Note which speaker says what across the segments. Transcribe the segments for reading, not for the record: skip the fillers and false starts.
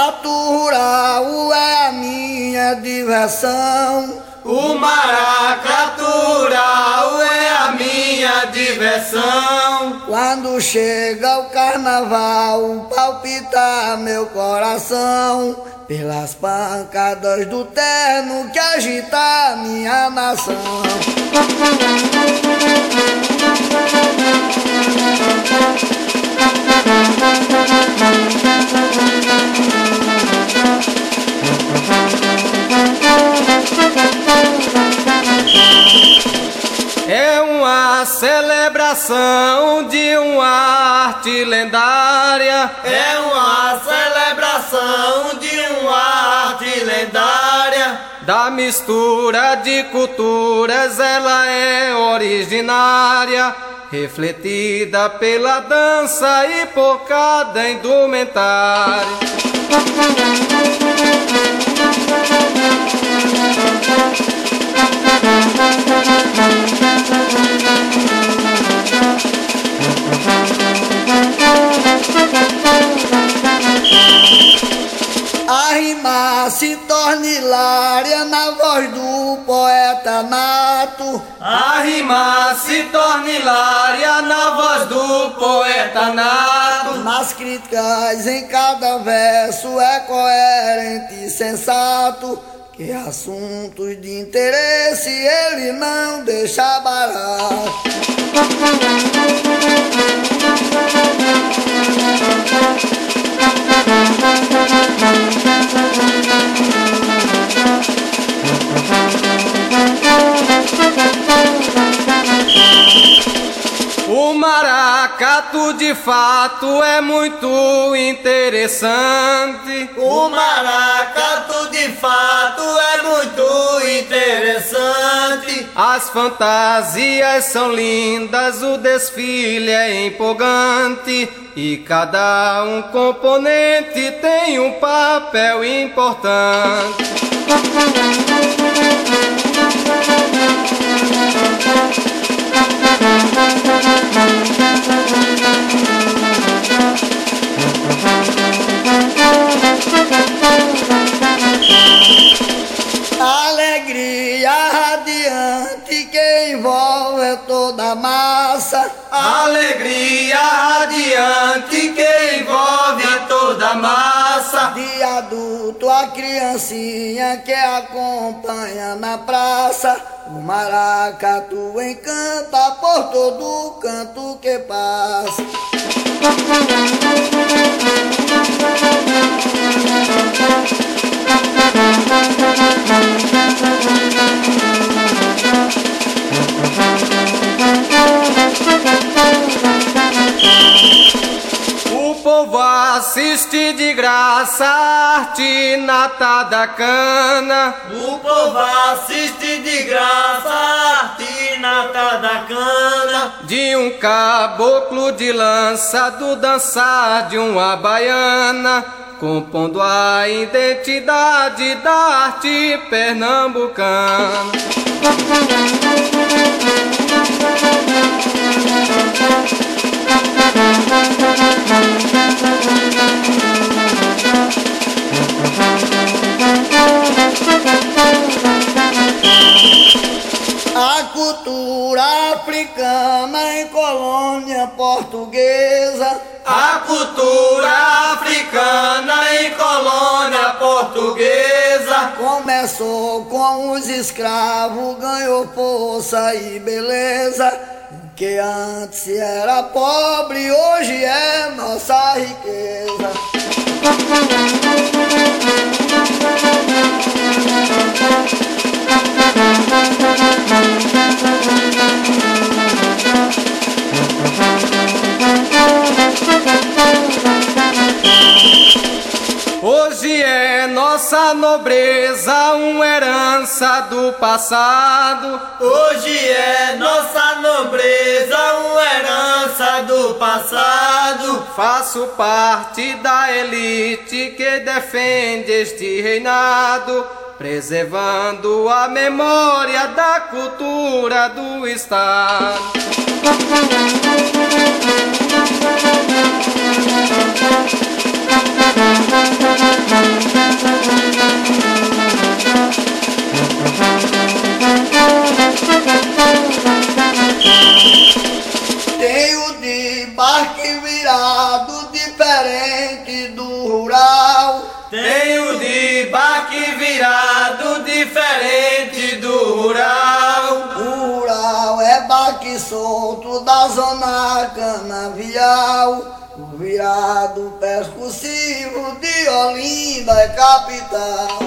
Speaker 1: maracatu rural é a minha diversão.
Speaker 2: O maracatu rural é a minha diversão.
Speaker 1: Quando chega o carnaval, palpita meu coração, pelas pancadas do terno que agita minha nação.
Speaker 2: É uma celebração de uma arte lendária. É uma celebração de uma arte lendária. Da mistura de culturas ela é originária, refletida pela dança e por cada indumentária.
Speaker 1: A rima se torna hilária na voz do poeta nato.
Speaker 2: A rima se torna hilária na voz do poeta nato.
Speaker 1: Nas críticas em cada verso é coerente e sensato, que assuntos de interesse ele não deixa barato.
Speaker 2: O maracatu de fato é muito interessante. O maracatu de fato é muito interessante. As fantasias são lindas, o desfile é empolgante, e cada um componente tem um papel importante.
Speaker 1: Alegria radiante que envolve toda a massa.
Speaker 2: Alegria radiante que envolve toda a massa.
Speaker 1: De adulto a criancinha que acompanha na praça, o maracatu encanta por todo canto que passa.
Speaker 2: O povo assiste de graça a arte nata da cana. O povo assiste de graça a arte nata da cana. De um caboclo de lança, do dançar de uma baiana, compondo a identidade da arte pernambucana.
Speaker 1: A cultura africana em colônia portuguesa.
Speaker 2: A cultura africana em colônia portuguesa
Speaker 1: Começou com os escravos, ganhou força e beleza. O que antes era pobre, hoje é nossa riqueza.
Speaker 2: Hoje é nossa nobreza uma herança do passado. Hoje é nossa nobreza uma herança do passado. Faço parte da elite que defende este reinado, preservando a memória da cultura do Estado.
Speaker 1: zona canavial, o virado percussivo de Olinda é capital.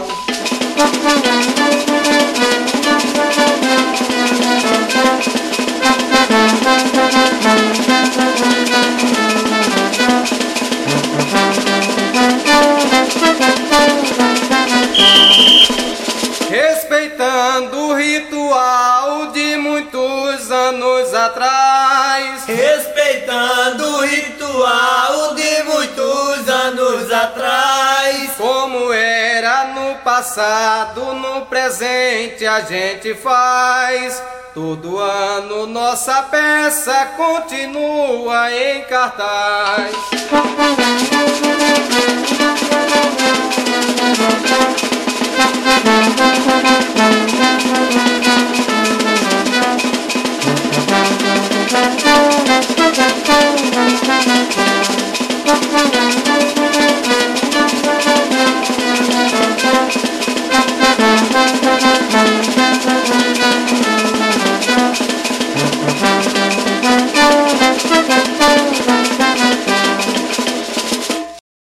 Speaker 2: Respeitando o ritual de muitos anos atrás,
Speaker 3: respeitando o ritual de muitos anos atrás,
Speaker 2: como era no passado, no presente a gente faz. Todo ano nossa peça continua em cartaz.